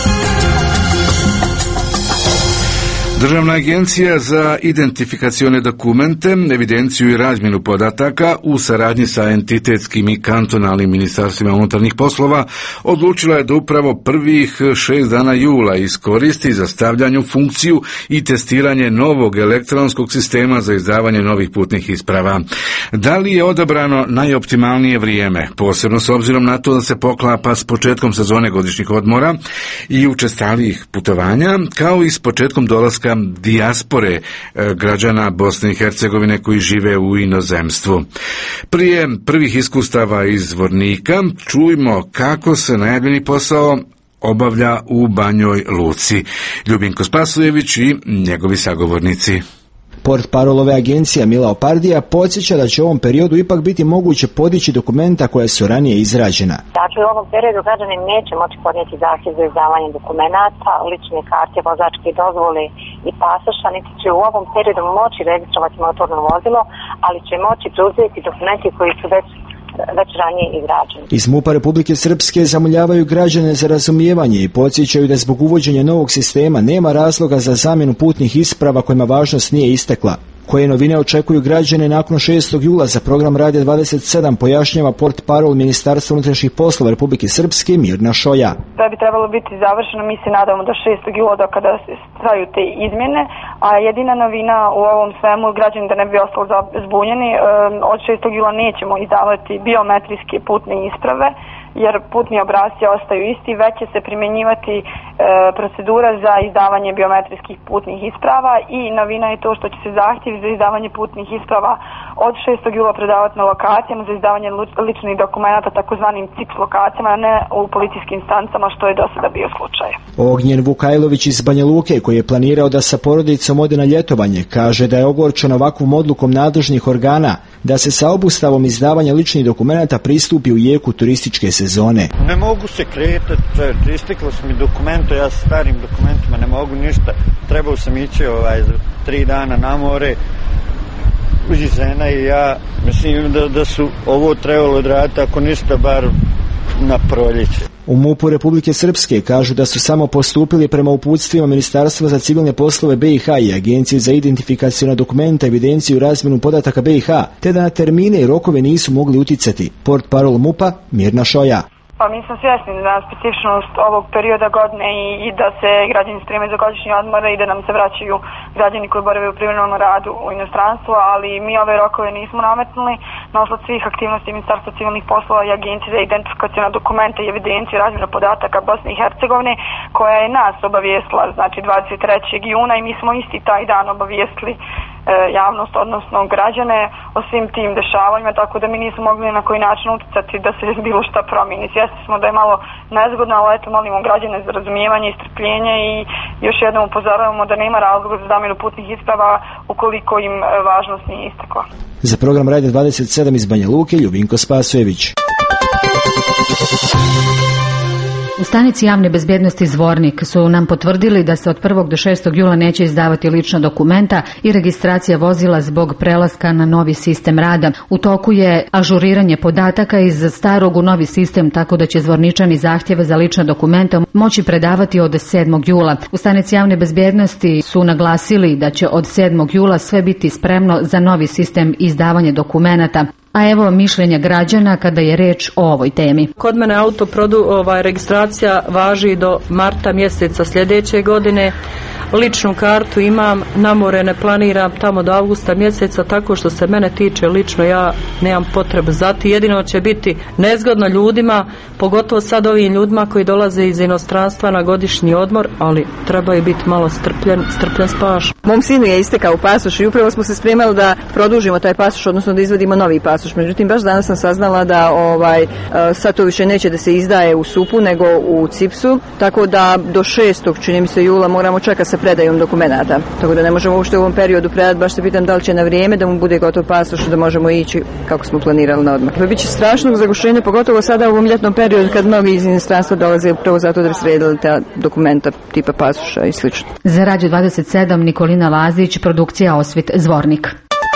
Državna agencija za identifikacione dokumente, evidenciju i razmjenu podataka u saradnji sa entitetskim i kantonalnim ministarstvima unutarnjih poslova odlučila je da upravo prvih 6 dana jula iskoristi za stavljanje u funkciju i testiranje novog elektronskog sistema za izdavanje novih putnih isprava. Da li je odabrano najoptimalnije vrijeme, posebno s obzirom na to da se poklapa s početkom sezone godišnjih odmora i učestalijih putovanja, kao i s početkom dolaska dijaspore građana Bosne i Hercegovine koji žive u inozemstvu. Prije prvih iskustava iz Zvornika čujmo kako se najavljeni posao obavlja u Banjoj Luci. Ljubinko Spasojević i njegovi sagovornici. Portparolove agencija Mila Opardija podsjeća da će u ovom periodu ipak biti moguće podići dokumenta koja su ranije izrađena. Dakle, u ovom periodu građani neće moći podnijeti zahtjev za izdavanje dokumenata, lične karte, vozačke dozvole i pasoša, niti će u ovom periodu moći registrovati motorno vozilo, ali će moći preuzeti dokumenti koji su već ranije izrađeni. Iz MUP-a Republike Srpske zamoljavaju građane za razumijevanje i podsjećaju da zbog uvođenja novog sistema nema razloga za zamjenu putnih isprava kojima važnost nije istekla. Koje novine očekuju građane nakon 6. jula za program Radija 27 pojašnjava portparol Ministarstva unutrašnjih poslova Republike Srpske Mirna Šoja. To bi trebalo biti završeno, mi se nadamo do 6. jula do kada se traju te izmjene, a jedina novina u ovom svemu, građani da ne bi ostali zbunjeni, od 6. jula nećemo izdavati biometrijske putne isprave, jer putni obrasci ostaju isti, već će se primjenjivati procedura za izdavanje biometrijskih putnih isprava i novina je to što će se zahtjev za izdavanje putnih isprava od 6. jula predavati na lokacijama za izdavanje ličnih dokumenata, takozvanim CIPS lokacijama, a ne u policijskim stanicama, što je do sada bio slučaj. Ognjen Vukajlović iz Banja Luke, koji je planirao da sa porodicom ode na ljetovanje, kaže da je ogorčen ovakvom odlukom nadležnih organa da se sa obustavom izdavanja ličnih dokumenata pristupi u jeku turističke sezone. Ne mogu se kretati, isteklo su mi dokumenta, ja sa starim dokumentima ne mogu ništa. Trebao sam ići za 3 dana na more, uđi žena i ja, mislim da su ovo trebalo odraditi, ako ništa bar na proljeće. U MUP-u Republike Srpske kažu da su samo postupili prema uputstvima Ministarstva za civilne poslove BiH i Agencije za identifikacione dokumenta, evidenciju i razmjenu podataka BiH, te da na termine i rokove nisu mogli uticati. Portparol MUP-a Mirna Šoja. Pa mi smo svjesni na specifičnost ovog perioda godine i da se građani spremaju za godišnje odmore i da nam se vraćaju građani koji borave u privremenom radu u inostranstvu, ali mi ove rokove nismo nametnuli na osnovu svih aktivnosti Ministarstva civilnih poslova i Agencije za identifikacione dokumente i evidenciju i razmjenu podataka Bosne i Hercegovine, koja je nas obavijestila, znači 23. juna, i mi smo isti taj dan obavijestili javnost, odnosno građane, o svim tim dešavanjima, tako da mi nismo mogli na koji način uticati da se bilo šta promijeni. Svjesni smo da je malo nezgodno, ali eto, molimo građane za razumijevanje i strpljenje i još jednom upozoravamo da nema razloga za zamjenu putnih isprava ukoliko im važnost nije istekla. Za program Radija 27 iz Banja Luke, Ljubinko Spasojević. U stanici javne bezbjednosti Zvornik su nam potvrdili da se od 1. do 6. jula neće izdavati lična dokumenta i registracija vozila zbog prelaska na novi sistem rada. U toku je ažuriranje podataka iz starog u novi sistem, tako da će Zvorničani zahtjeve za lična dokumenta moći predavati od 7. jula. U stanici javne bezbjednosti su naglasili da će od 7. jula sve biti spremno za novi sistem izdavanja dokumenata. A evo mišljenja građana kada je reč o ovoj temi. Kod mene registracija važi do marta mjeseca sljedeće godine. Ličnu kartu imam, na more ne planiram tamo do avgusta mjeseca, tako što se mene tiče lično ja nemam potrebu za to. Jedino će biti nezgodno ljudima, pogotovo sad ovim ljudima koji dolaze iz inostranstva na godišnji odmor, ali trebaju biti malo strpljen spaš. Mom sinu je istekao pasoš i upravo smo se spremali da produžimo taj pasoš, odnosno da izvadimo novi pasoš. Međutim, baš danas sam saznala da sad to više neće da se izdaje u SUP-u nego u CIPS-u, tako da do 6. čini mi se jula moramo čekati sa predajom dokumenata. Tako da ne možemo uopšte u ovom periodu predati, baš se pitam da li će na vrijeme da mu bude gotov pasoš da možemo ići kako smo planirali na odmah. Biće strašnog zagušenja, pogotovo sada u ovom ljetnom periodu kad mnogi iz inostranstva dolaze upravo zato da bi sredili ta dokumenta tipa pasoša i slično. Za Radio 27 Nikolina Lazić, produkcija Osvit Zvornik.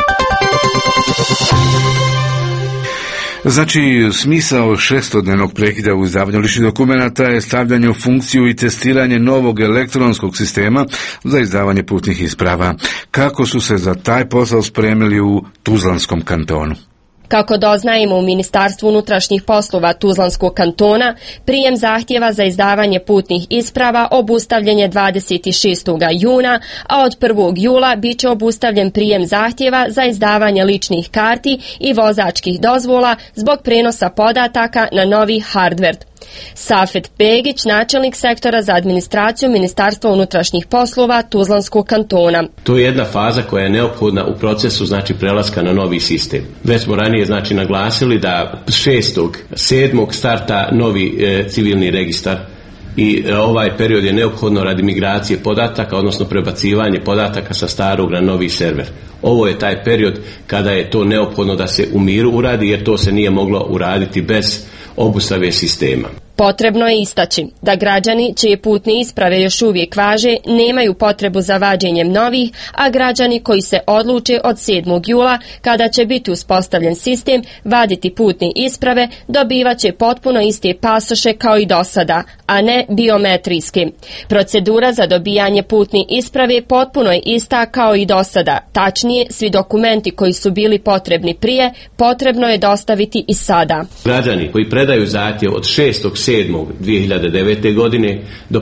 Znači, smisao 6-dnevnog prekida u izdavanju ličnih dokumenata je stavljanje u funkciju i testiranje novog elektronskog sistema za izdavanje putnih isprava. Kako su se za taj posao spremili u Tuzlanskom kantonu? Kako doznajemo u Ministarstvu unutrašnjih poslova Tuzlanskog kantona, prijem zahtjeva za izdavanje putnih isprava obustavljen je 26. juna, a od 1. jula bit će obustavljen prijem zahtjeva za izdavanje ličnih karti i vozačkih dozvola zbog prenosa podataka na novi hardver. Safet Pegić, načelnik sektora za administraciju Ministarstva unutrašnjih poslova Tuzlanskog kantona. To je jedna faza koja je neophodna u procesu prelaska na novi sistem. Već smo ranije naglasili da 6.7. starta novi civilni registar i ovaj period je neophodno radi migracije podataka, odnosno prebacivanje podataka sa starog na novi server. Ovo je taj period kada je to neophodno da se u miru uradi, jer to se nije moglo uraditi bez obustave sistema. Potrebno je istaći da građani čije putne isprave još uvijek važe nemaju potrebu za vađenjem novih, a građani koji se odluče od 7. jula, kada će biti uspostavljen sistem, vaditi putne isprave, dobivaće potpuno iste pasoše kao i do sada, a ne biometrijske. Procedura za dobijanje putne isprave potpuno je ista kao i do sada. Tačnije, svi dokumenti koji su bili potrebni prije, potrebno je dostaviti i sada. Građani koji predaju zahtjev od 6.7.2009. godine do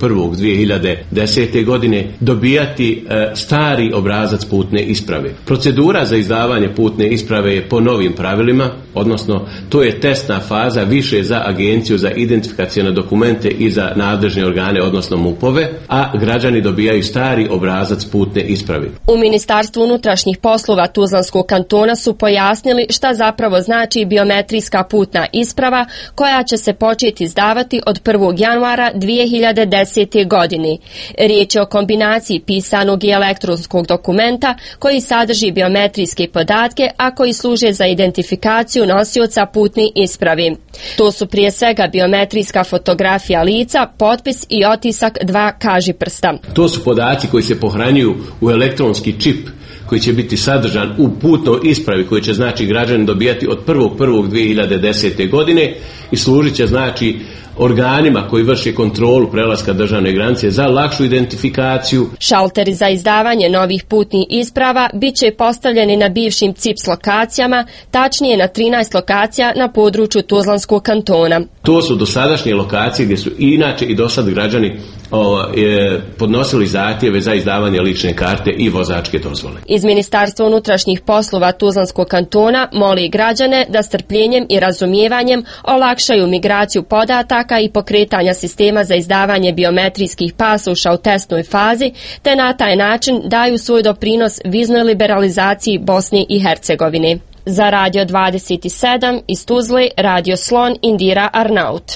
1.1.2010. godine dobijati stari obrazac putne isprave. Procedura za izdavanje putne isprave je po novim pravilima, odnosno to je testna faza više za Agenciju za identifikacione dokumente i za nadležne organe, odnosno MUP-ove, a građani dobijaju stari obrazac putne isprave. U Ministarstvu unutrašnjih poslova Tuzlanskog kantona su pojasnili šta zapravo znači biometrijska putna isprava koja će se početi izdavati od 1. januara 2010. godine. Riječ je o kombinaciji pisanog i elektronskog dokumenta koji sadrži biometrijske podatke, a koji služe za identifikaciju nosioca putne isprave. To su prije svega biometrijska fotografija lica, potpis i otisak 2 kažiprsta. To su podaci koji se pohranjuju u elektronski čip koji će biti sadržan u putnoj ispravi koji će građani dobijati od 1.1.2010. godine i služit će organima koji vrše kontrolu prelaska državne granice za lakšu identifikaciju. Šalteri za izdavanje novih putnih isprava bit će postavljeni na bivšim CIPS lokacijama, tačnije na 13 lokacija na području Tuzlanskog kantona. To su dosadašnje lokacije gdje su inače i dosad građani podnosili zahtjeve za izdavanje lične karte i vozačke dozvole. Iz Ministarstva unutrašnjih poslova Tuzlanskog kantona moli građane da strpljenjem i razumijevanjem olakšaju migraciju podataka i pokretanja sistema za izdavanje biometrijskih pasoša u testnoj fazi, te na taj način daju svoj doprinos viznoj liberalizaciji Bosne i Hercegovine. Za Radio 27 iz Tuzle, Radio Slon, Indira Arnaut.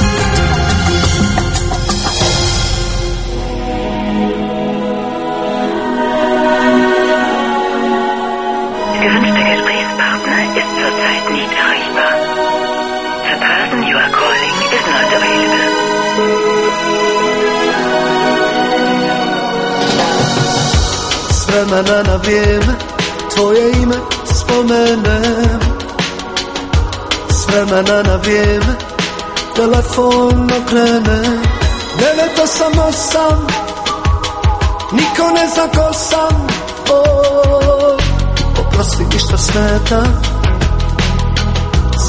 Gewünschter Gesprächspartner ist zurzeit nicht erreichbar. The person you are calling is not available. S vremena na vrijeme tvoje ime spomenem. S vremena na vrijeme telefon okrene. 988 niko ne zna ko sam. Oprosti mi što smeta,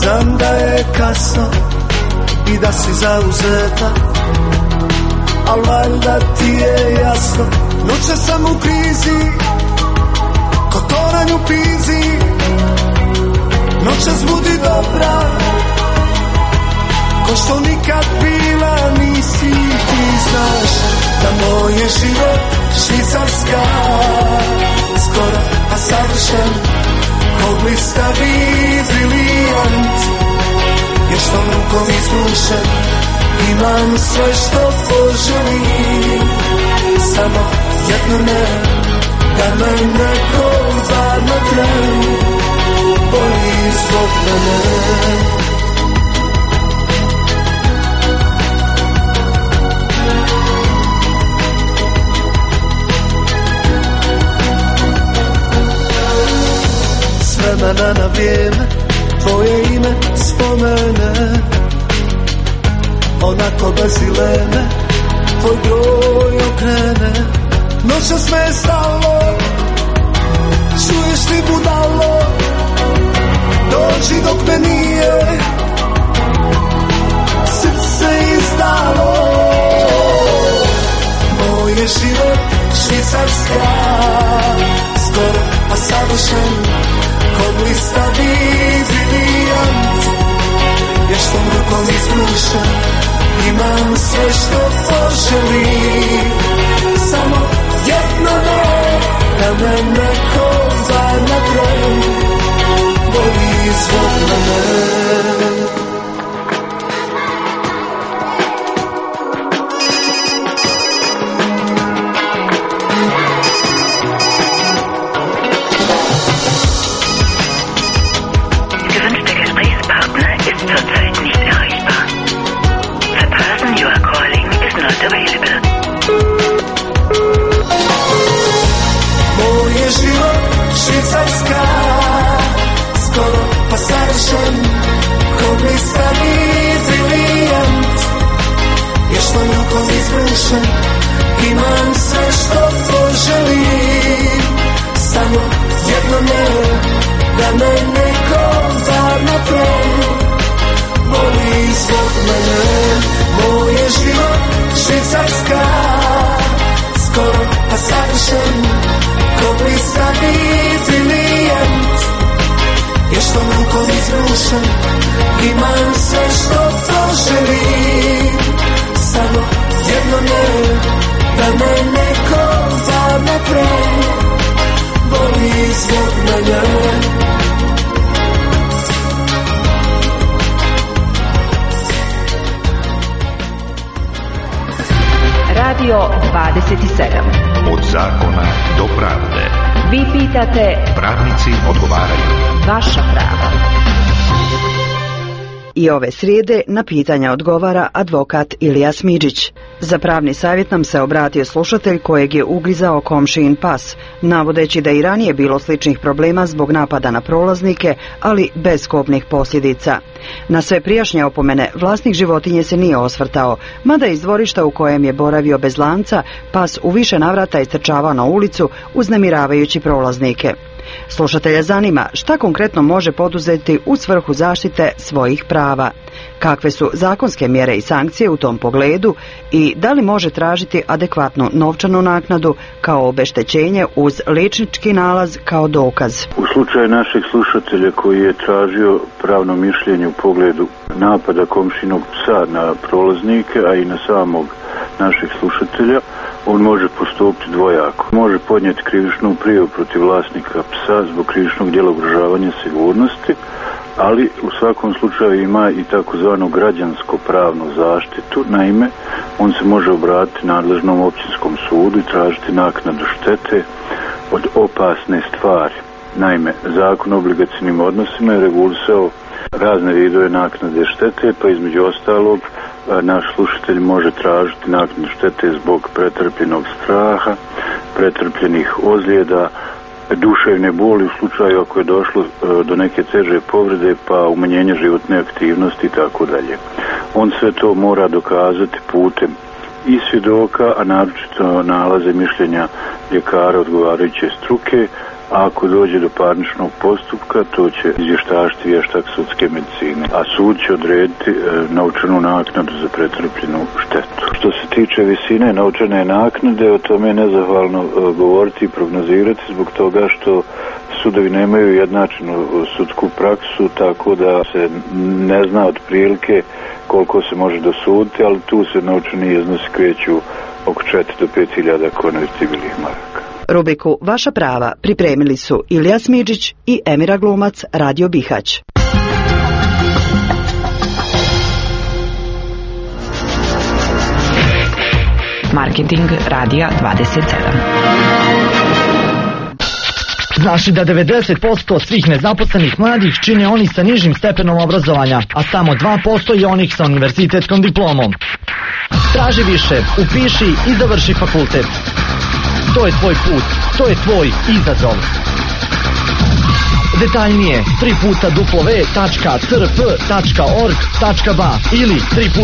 Znam da je kasno i da si zauzeta, al valjda ti je jasno. Noće sam u krizi, ko toranj u pizi. Noćas budi dobra, ko što nikad bila nisi. Ti znaš da moj je život švicarska, skoro pa savršen, ko blistavi brilijant. Jer što rukom izbrušen, imam sve što poželim. Samo jedno ne, da me neko varno tren boli zbog mene. S vremena na vrijeme tvoje ime spomene, onako bez dileme tvoj broj okrene. Noćas me je stalo, čuješ ti budalo, dođi dok me nije srce izdalo. Moj je život švicarska, skoro pa savršen, ko blistavi brilijant. Jer što rukom izbrušen, imam sve što poželim. Samo jedno ne, da me neko varna tren boli zbog mene. Gewünschter Gesprächspartner ist zurzeit nicht erreichbar. The person you are calling is not available. Moj je život švicarska, skoro pa savršen, ko blistavi brilijant. Jer što rukom izbrušen, imam sve što poželim. Samo jedno ne, da me neko varna tren boli zbog mene. Moj je život švicarska, skoro pa savršen, ko blistavi brilijant. Jer što rukom izbrušen, imam sve što poželim. Samo jedno ne, da me neko varna tren boli zbog mene. Radio 27. Od zakona do pravde. Vi pitate, Pravnici odgovaraju. Vaša prava. I ove srijede na pitanja odgovara advokat Ilija Smidžić. Za pravni savjet nam se obratio slušatelj kojeg je ugrizao komšijin pas, navodeći da i ranije bilo sličnih problema zbog napada na prolaznike, ali bez kobnih posljedica. Na sve prijašnje opomene vlasnik životinje se nije osvrtao, mada iz dvorišta u kojem je boravio bez lanca, pas u više navrata istrčavao na ulicu uznemiravajući prolaznike. Slušatelja zanima šta konkretno može poduzeti u svrhu zaštite svojih prava, kakve su zakonske mjere i sankcije u tom pogledu i da li može tražiti adekvatnu novčanu naknadu kao obeštećenje uz liječnički nalaz kao dokaz. U slučaju našeg slušatelja koji je tražio pravno mišljenje u pogledu napada komšinog psa na prolaznike, a i na samog našeg slušatelja, on može postupiti dvojako. Može podnijeti krivičnu prijavu protiv vlasnika psa zbog krivičnog djela ugrožavanja sigurnosti, ali u svakom slučaju ima i takozvanu građansko-pravnu zaštitu. Naime, on se može obratiti nadležnom općinskom sudu i tražiti naknadu štete od opasne stvari. Naime, Zakon o obligacijnim odnosima je regulisao razne vidove naknade štete, pa između ostalog naš slušatelj može tražiti naknadu štete zbog pretrpljenog straha, pretrpljenih ozljeda, duševne boli u slučaju ako je došlo do neke teže povrede, pa umanjenje životne aktivnosti i tako dalje. On sve to mora dokazati putem i svjedoka, a naročito nalaze mišljenja ljekara odgovarajuće struke, Ako dođe do parničnog postupka, to će izvještačiti vještak sudske medicine, a sud će odrediti novčanu naknadu za pretrpljenu štetu. Što se tiče visine novčane naknade, o tome je nezahvalno govoriti i prognozirati zbog toga što sudovi nemaju jednačenu sudsku praksu, tako da se ne zna otprilike koliko se može dosuditi, ali tu se novčani iznosi kreću oko 4 do 5.000 konvertibilnih maraka. Rubriku Vaša prava pripremili su Ilija Smidžić i Emira Glumac, Radio Bihać. Marketing Radija 27. Znaš da 90% svih nezaposlenih mladih čine oni sa nižim stepenom obrazovanja, a samo 2% je onih sa univerzitetskom diplomom. Traži više, upiši i završi fakultet. To je tvoj put, to je tvoj izazov. Detaljnije www.crp.org.ba ili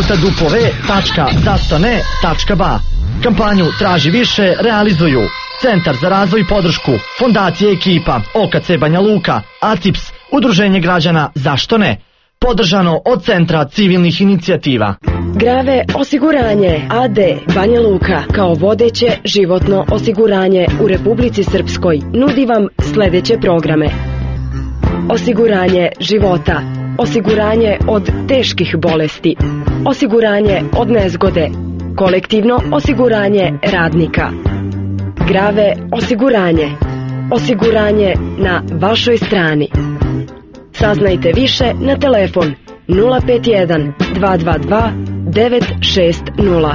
www.zastone.ba. Kampanju Traži više realizuju Centar za razvoj i podršku, Fondacija Ekipa, OKC Banja Luka, ACIPS, Udruženje građana Zašto ne? Podržano od Centra civilnih inicijativa. Grave osiguranje AD Banja Luka kao vodeće životno osiguranje u Republici Srpskoj nudi vam sljedeće programe: osiguranje života, osiguranje od teških bolesti, osiguranje od nezgode, kolektivno osiguranje radnika. Grave osiguranje, osiguranje na vašoj strani. Saznajte više na telefon 051 222 960.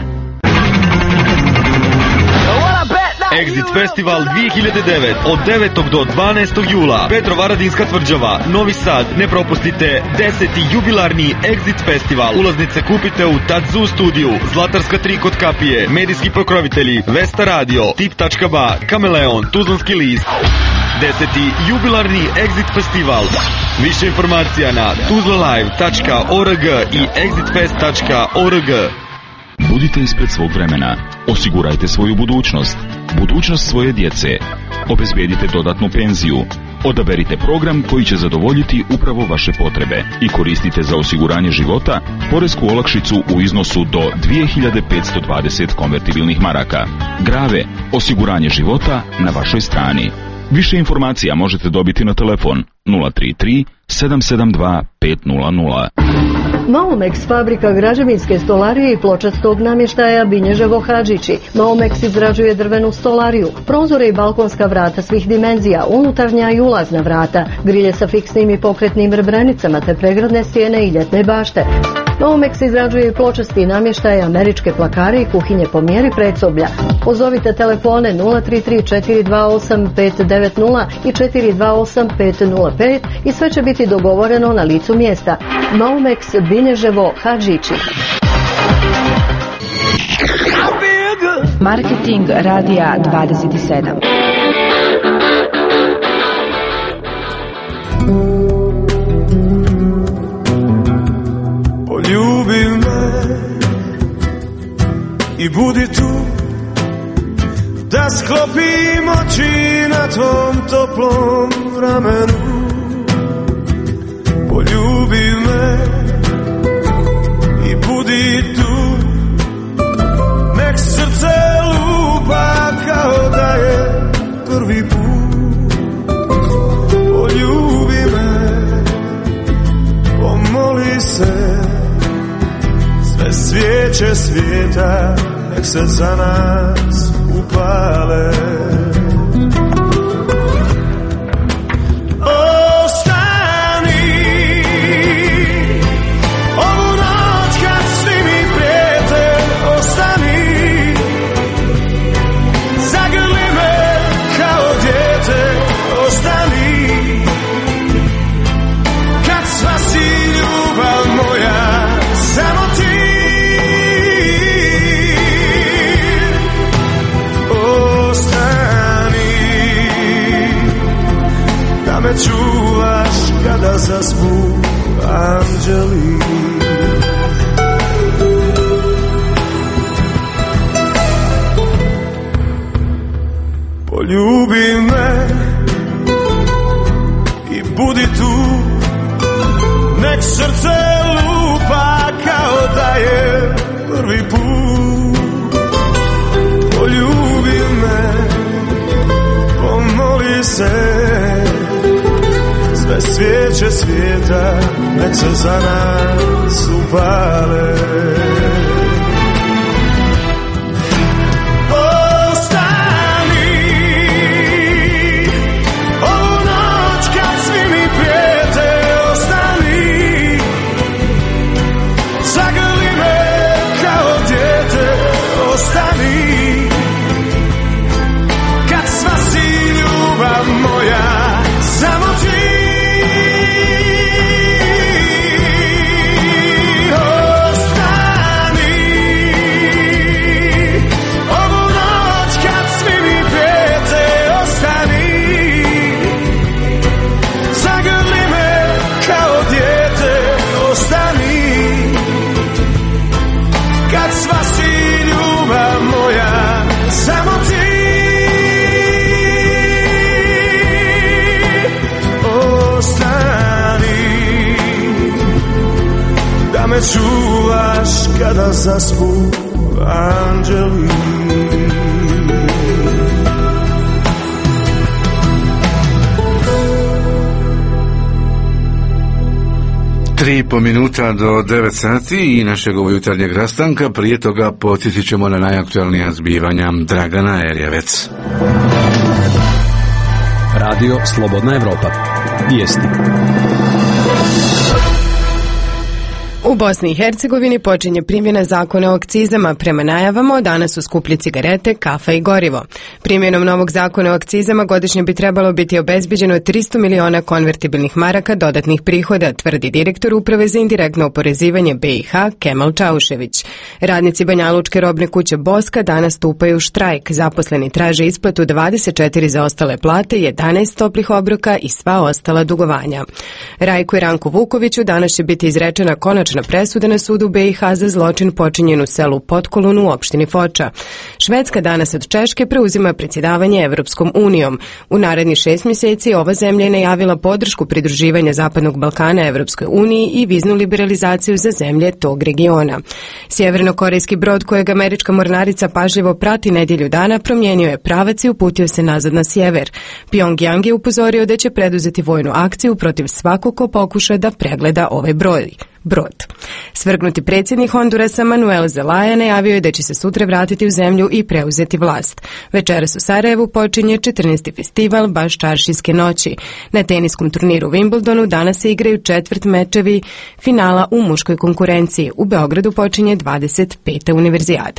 Exit Festival 2009 od 9. do 12. jula. Petrovaradinska tvrđava, Novi Sad. Ne propustite 10. jubilarni Exit Festival. Ulaznice kupite u Tadzu studiju, Zlatarska 3 kod kapije, medijski pokrovitelji Vesta Radio, Tip.ba, Kameleon, Tuzlanski list. 10. jubilarni Exit Festival. Više informacija na tuzlalive.org i exitfest.org. Budite ispred svog vremena. Osigurajte svoju budućnost. Budućnost svoje djece. Obezbedite dodatnu penziju. Odaberite program koji će zadovoljiti upravo vaše potrebe i koristite za osiguranje života poresku olakšicu u iznosu do 2520 konvertibilnih maraka. Grave, osiguranje života na vašoj strani. Više informacija možete dobiti na telefon 033 772 500. Maumex, fabrika građevinske stolarije i pločastog namještaja Binježevo Hadžići. Maumex izrađuje drvenu stolariju, prozore i balkonska vrata svih dimenzija, unutarnja i ulazna vrata, grilje sa fiksnim i pokretnim rebrenicama te pregradne stijene i ljetne bašte. Maumex izrađuje i pločasti namještaje, američke plakare i kuhinje po mjeri predsoblja. Pozovite telefone 033 428 590 i 428 505 i sve će biti dogovoreno na licu mjesta. Maumex, Binježevo Hadžići. Marketing Radija 27. Poljubi me i budi tu, da sklopim oči na tvom toplom ramenu. Poljubi me i budi tu, nek srce lupa kao da je prvi put. Poljubi me, pomoli se, sve svijeće svijeta nek se za nas upale. Čuvaš kada zaspu anđeli. Poljubi me svijeće svijeta nek se za nas upale. Me čuvaš kada zaspu anđeli. 3,5 minuta do 9 sati i našeg jutarnjeg rastanka. Prije toga podsjetit ćemo na najaktualnija zbivanja. Dragana Erjevec. Radio Slobodna Evropa. Vijesti. U Bosni i Hercegovini počinje primjena zakona o akcizama. Prema najavama od danas su skuplje cigarete, kafa i gorivo. Primjenom novog zakona o akcizama godišnje bi trebalo biti obezbeđeno 300 miliona konvertibilnih maraka dodatnih prihoda, tvrdi direktor Uprave za indirektno oporezivanje BiH Kemal Čaušević. Radnici Banjalučke robne kuće Boska danas stupaju u štrajk. Zaposleni traže isplatu 24 zaostale plate, 11 toplih obroka i sva ostala dugovanja. Rajku i Ranku Vukoviću danas će biti izrečena konačna presuda na sudu BiH za zločin počinjen u selu Potkolun u opštini Foča. Švedska danas od Češke preuzima predsjedavanje Evropskom unijom. U narednih 6 mjeseci ova zemlja je najavila podršku pridruživanja Zapadnog Balkana Evropskoj uniji i viznu liberalizaciju za zemlje tog regiona. Sjevernokorejski brod kojeg američka mornarica pažljivo prati nedjelju dana promijenio je pravac i uputio se nazad na sjever. Pyongyang je upozorio da će preduzeti vojnu akciju protiv svakog ko pokuša da pregleda ovaj brod. Svrgnuti predsjednik Hondurasa Manuel Zelaya najavio je da će se sutra vratiti u zemlju i preuzeti vlast. Večeras u Sarajevu počinje 14. festival Baščaršijske noći. Na teniskom turniru Wimbledonu danas se igraju četvrt mečevi finala u muškoj konkurenciji. U Beogradu počinje 25. univerzijada.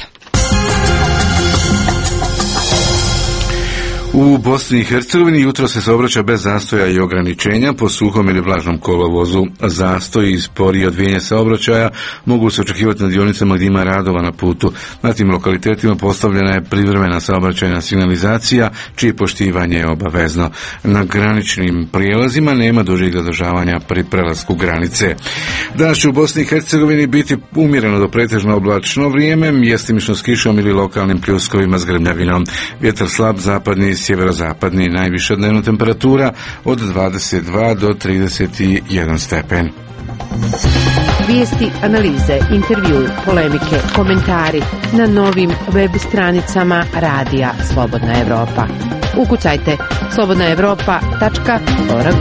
U Bosni i Hercegovini jutro se saobraća bez zastoja i ograničenja po suhom ili vlažnom kolovozu. Zastoj i sporije odvijanje saobraćaja mogu se očekivati na dionicama gdje ima radova na putu. Na tim lokalitetima postavljena je privremena saobraćajna signalizacija, čije poštivanje je obavezno. Na graničnim prijelazima nema dužih zadržavanja pri prelasku granice. Danas će u Bosni i Hercegovini biti umjereno do pretežno oblačno vrijeme, mjestimično s kišom ili lokalnim pljuskovima s grmljavinom. Vjetar slab zapadni i sjeverozapadni, najviša dnevna temperatura od 22 do 31 stepen. Vijesti, analize, intervju, polemike, komentari na novim web stranicama Radija Slobodna Evropa. Ukucajte slobodnaevropa.org.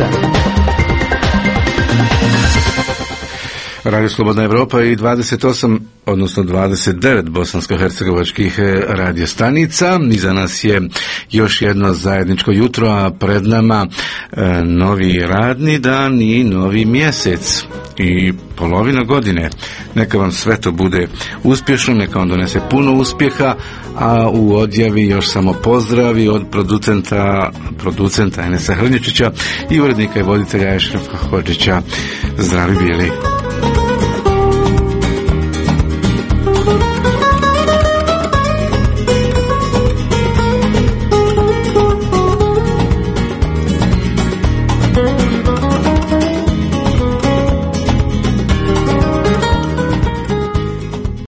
Radio Slobodna Evropa i 28, odnosno 29 bosansko-hercegovačkih radio stanica. Iza nas je još jedno zajedničko jutro, a pred nama novi radni dan i novi mjesec i polovina godine. Neka vam sve to bude uspješno, neka vam donese puno uspjeha, a u odjavi još samo pozdravi od producenta Enesa Hrnječića i urednika i voditelja Ešrefa Hodžića. Zdravi bili.